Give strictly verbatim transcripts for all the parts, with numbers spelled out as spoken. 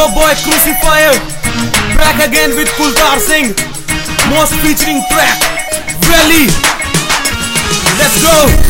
your boy Crucifier, back again with Kultar Singh, most featuring track, Valley. Let's go.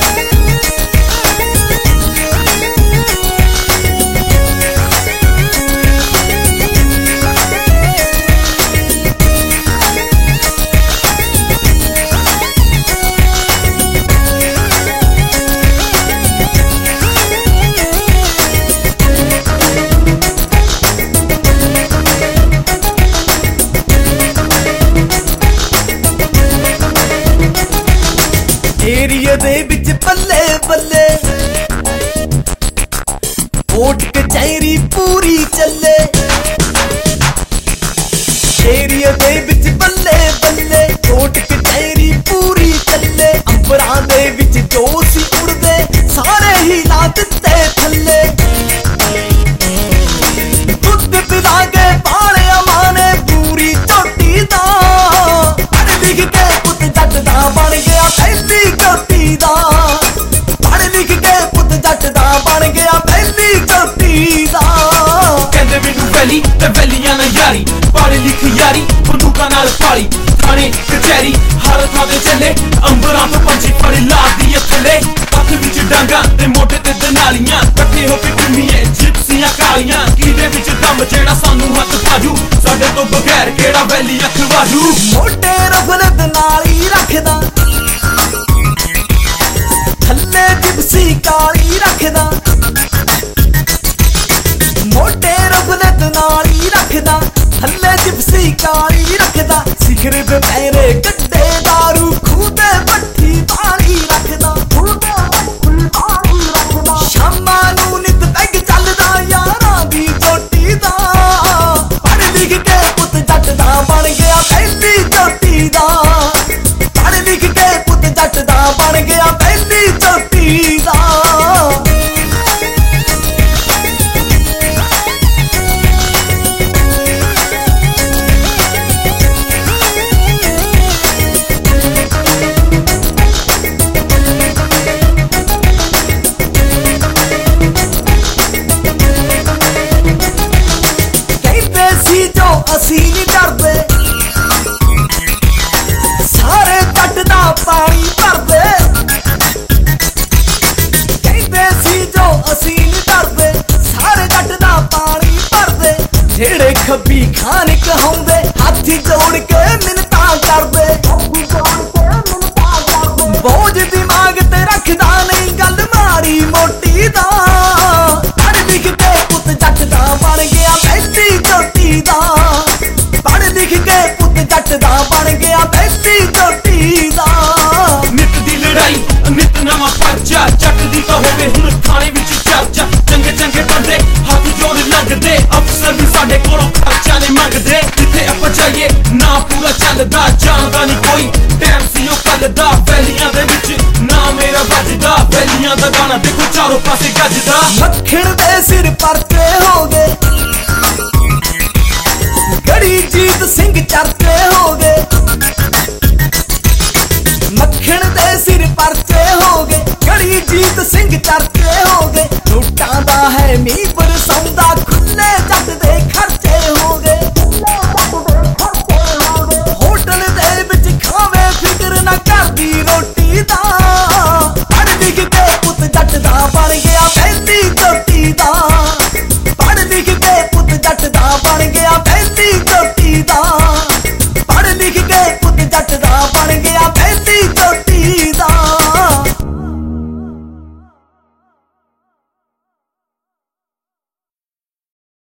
ਏਰੀਏ ਦੇ ਵਿੱਚ ਬੱਲੇ ਬੱਲੇ ਕੋਟ ਕਚਹਿਰੀ ਪੂਰੀ ਚੱਲੇ। ਏਰੀਏ ਦੇ ਵਿੱਚ ਬੱਲੇ ਬੱਲੇ ਕੋਟ ਕਚਹਿਰੀ ਪੂਰੀ ਚੱਲੇ। ਅੰਬਰਾਂ ਦੇ ਵਿੱਚ ਜੋ ਸੀ ਉੜਦੇ ਸਾਰੇ ਹੀ ਲਾ ਦਿੱਤੇ ਥੱਲੇ। ਦੁੱਧ ਪਿਲਾ ਕੇ ਪਾਲਿਆ ਮਾਂ ਨੇ ਪੂਰੀ ਝੋਟੀ ਦਾ। ਪੜ੍ਹ ਲਿਖ ਕੇ ਪੁੱਤ ਜੱਟ ਦਾ ਬਣ ਗਿਆ ਪਹਿਲੀ ਝੋਟੀ ਦਾ। ਪੜ੍ਹ ਲਿਖ ਕੇ ਪੁੱਤ ਜੱਟ ਦਾ ਬਣ ਗਿਆ ਪਹਿਲੀ ਝੋਟੀ ਦਾ। ਕਹਿੰਦੇ ਮੈਨੂੰ ਵੈਲੀ ਤੇ ਵੈਲੀਆਂ ਨਾਲ ਯਾਰੀ, ਪੜ੍ਹ ਲਿਖ ਯਾਰੀ ਬੰਦੂਕਾਂ ਨਾਲ ਪਾਲੀ। ਥਾਣੇ ਕਚਹਿਰੀ ਹਰ ਥਾਂ ਤੇ ਚੱਲੇ, ਅੰਬਰਾਂ ਤੋਂ ਪੰਛੀ ਫੜ ਲਾਦੀ ਏ ਥੱਲੇ। ਹੱਥ ਵਿੱਚ ਡਾਂਗਾ ਤੇ ਮੋਢੇ ਤੇ ਦਨਾਲੀਆਂ, ਇਕੱਠੇ ਹੋ ਕੇ ਘੁੰਮੀਏ ਜਿਪਸੀਆਂ ਕਾਲੀਆਂ। ਕਿਹਦੇ ਵਿੱਚ ਦਮ ਜਿਹੜਾ ਸਾਨੂੰ ਹੱਥ ਪਾਜੂ, ਸਾਡੇ ਤੋਂ ਬਗੈਰ ਕਿਹੜਾ ਵੈਲੀ ਅੱਖ ਵਾਜੂ। ਮੋਢੇ ਰਫਲਤ ਨਾਲ ਹੀ ਰੱਖਦਾ, ਥੱਲੇ ਜਿਪਸੀ ਕਾਲੀ ਰੱਖਦਾ। ਮੋਢੇ ਰਫਲਤ ਨਾਲ ਹੀ ਰੱਖਦਾ, ਥੱਲੇ ਜਿਪਸੀ ਕਾਲੀ ਰੱਖਦਾ। ਸਿਖਰ ਦੇ ਪੈਰੇ ਕੱਢੇ ਦਾਰੂ ਖੂਹ ਤੇ ਭੱਠੀ ਪਾਣੀ ਰੱਖਦਾ। ਖੂਹ ਤੇ ਭੱਠੀ ਪਾਣੀ ਰੱਖਦਾ। ਸ਼ਾਮਾਂ ਨੂੰ ਨਿਤ ਪੈਗ ਚੱਲਦਾ ਯਾਰਾਂ ਦੀ ਚੋਟੀ ਦਾ। ਪੜ੍ਹ ਲਿਖ ਕੇ ਪੁੱਤ ਜੱਟ ਦਾ ਬਣ ਗਿਆ ਪਹਿਲੀ ਝੋਟੀ ਦਾ। ਪੜ੍ਹ ਲਿਖ ਕੇ ਪੁੱਤ ਜੱਟ ਦਾ ਬਣ ਗਿਆ ਪਹਿਲੀ ਝੋਟੀ ਦਾ। ਅਸੀਂ ਨੀ ਡਰਦੇ ਸਾਰੇ ਜੱਟ ਦਾ ਪਾਣੀ ਭਰਦੇ। ਕਹਿੰਦੇ ਸੀ ਜੋ ਅਸੀਂ ਨੀ ਡਰਦੇ ਸਾਰੇ ਜੱਟ ਦਾ ਪਾਣੀ ਭਰਦੇ। ਜਿਹੜੇ ਖੱਬੀ ਖਾਨ ਕਹਾਉਂਦੇ ਹੱਥ ਜੋੜ ਕੇ ਮਿੰਨਤਾਂ ਕਰਦੇ। ਬੋਝ ਦਿਮਾਗ ਤੇ ਰੱਖਦਾ ਨਹੀਂ ਗੱਲ ਮਾੜੀ ਮੋਟੀ ਦਾ। ਪੜ੍ਹ ਲਿਖ ਕੇ ਪੁੱਤ ਜੱਟ ਦਾ ਬਣ ਗਿਆ ਪਹਿਲੀ ਝੋਟੀ ਦਾ। ਪੜ੍ਹ ਲਿਖ ਕੇ ਪੁੱਤ ਜੱਟ ਦਾ ਬਣ ਗਿਆ ਪਹਿਲੀ ਝੋਟੀ ਦਾ। ਨਿੱਤ ਦੀ ਲੜਾਈ ਨਿੱਤ ਨਵਾਂ ਪਰਚਾ, ਜੱਟ ਦੀ ਤਾਂ ਹੋਵੇ ਹੁਣ ਥਾਣੇ ਵਿੱਚ ਚਰਚਾ। ਚੰਗੇ ਚੰਗੇ ਬੰਦੇ ਹੱਥ ਜੋੜ ਲੱਗਦੇ, ਅਫਸਰ ਵੀ ਸਾਡੇ ਕੋਲੋਂ ਖਰਚਾ ਨਹੀਂ ਮੰਗਦੇ। ਜਿੱਥੇ ਆਪਾਂ ਜਾਈਏ ਨਾ ਪੂਰਾ ਚੱਲਦਾ, ਜਾਣਦਾ ਨਹੀਂ ਕੋਈ ਟਾਈਮ ਸੀ ਉਹ ਕੱਲ ਦਾ। ਵੈਲੀਆਂ ਦੇ ਵਿੱਚ ਨਾ ਮੇਰਾ ਵੱਜਦਾ, ਵੈਲੀਆਂ ਦਾ ਗਾਣਾ ਦੇਖੋ ਚਾਰੋਂ ਪਾਸੇ ਗੱਜਦਾ। ਮੱਖਣ ਦੇ ਸਿਰ ਪਰਚੇ ਹੋ ਗਏ, ਗੜੀ ਜੀਤ ਸਿੰਘ ਚਰਚੇ ਹੋ ਗਏ। ਮੱਖਣ ਦੇ ਸਿਰ ਪਰਚੇ ਹੋ ਗਏ, ਗੜੀ ਜੀਤ ਸਿੰਘ ਚਰਚੇ ਹੋ ਗਏ। ਨੋਟਾਂ ਦਾ ਹੈ ਮੀਂਹ